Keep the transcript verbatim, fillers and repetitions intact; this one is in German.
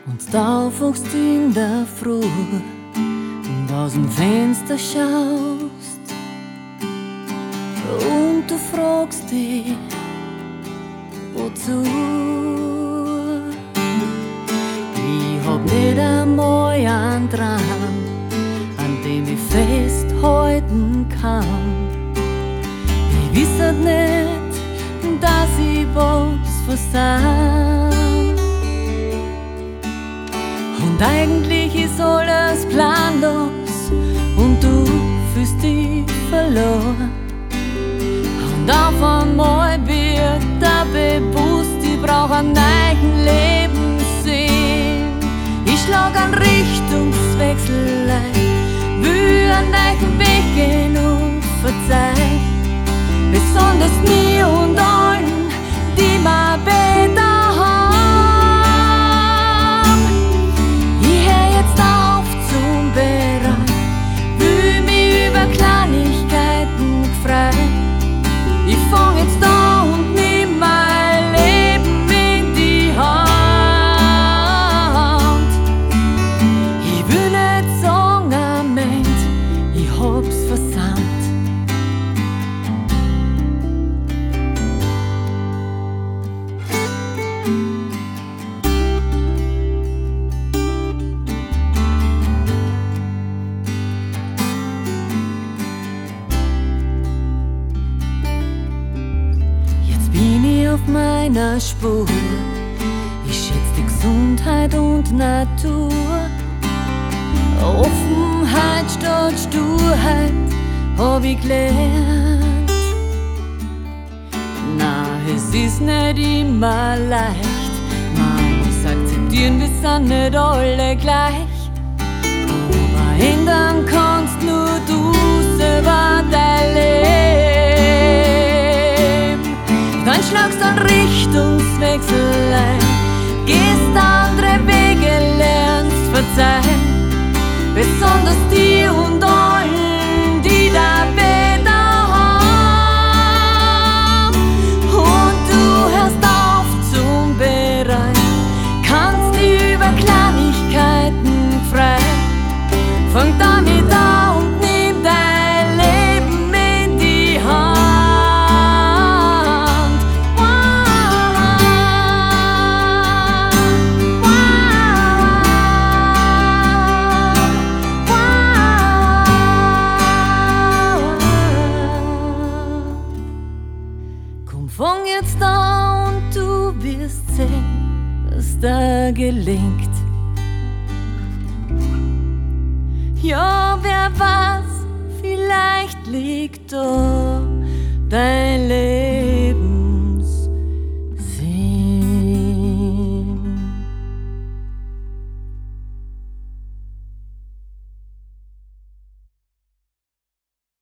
Und da aufwachst in der Früh und aus dem Fenster schaust und du fragst dich, wozu? Ich hab nicht einmal einen Traum, an dem ich festhalten kann. Ich wiss halt nicht, dass ich was versann. Und eigentlich ist alles planlos und du fühlst dich verloren. Und auf einmal wird dir bewusst, ich brauch einen neuen Lebenssinn. Ich schlag einen Richtungswechsel ein, will einen neuen Weg gehen und verzeih. Besonders mir und allen, die mir besser haben. Ich hör jetzt auf zum Bereuen, will mich über Kleinigkeiten freuen. Ich fang jetzt an und nimm mein Leben in die Hand. Ich will nicht sagen, Amen, ich hab's versandt. Auf meiner Spur, ich schätze die Gesundheit und Natur. Offenheit statt Sturheit hab ich gelernt. Na, es ist nicht immer leicht, man muss akzeptieren, wir sind nicht alle gleich. Aber ändern kannst nur du selber dein Leben. Dann schlagst einen Richtungswechsel ein, gehst andere Wege, lernst verzeihen. Besonders dir und allen, die da besser haben. Und du hörst auf zum Bereuen, kannst dich über Kleinigkeiten freuen. Fang damit an und nimm dein Leben in die Hand. Fang jetzt an und du wirst sehen, dass da gelingt. Ja, wer weiß, vielleicht liegt da dein Leben.